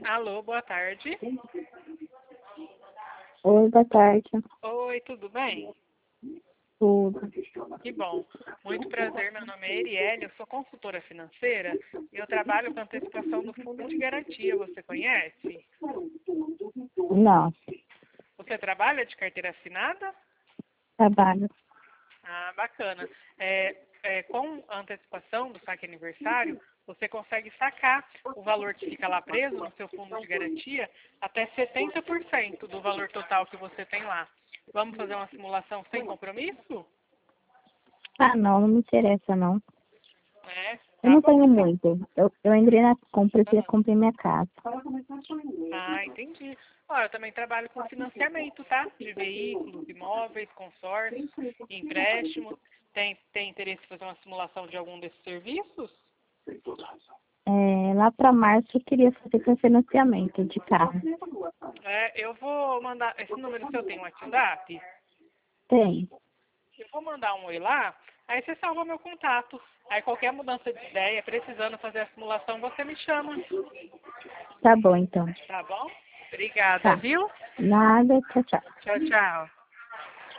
Alô, boa tarde. Oi, boa tarde. Oi, tudo bem? Tudo. Que bom. Muito prazer, meu nome é Erielle, eu sou consultora financeira e eu trabalho com antecipação do fundo de garantia. Você conhece? Não, Você trabalha de carteira assinada? trabalho. Ah, bacana. Com a antecipação do saque aniversário, você consegue sacar o valor que fica lá preso no seu fundo de garantia até 70% do valor total que você tem lá. Vamos fazer uma simulação sem compromisso? Ah, não, não me interessa, não. É, Eu tá não bom tenho então. muito. Eu entrei na compra e comprei minha casa. Ah, entendi. Ó, eu também trabalho com financiamento, tá? De veículos, imóveis, consórcios, empréstimos. Tem interesse em fazer uma simulação de algum desses serviços? Lá para março eu queria fazer com financiamento de carro. Eu vou mandar. Esse número seu tem WhatsApp? Tem. Eu vou mandar um oi lá, aí você salva meu contato. Aí qualquer mudança de ideia, precisando fazer a simulação, você me chama. Tá bom, então. Tá bom? Obrigada, Tá. viu? Nada, tchau, tchau. Tchau, tchau.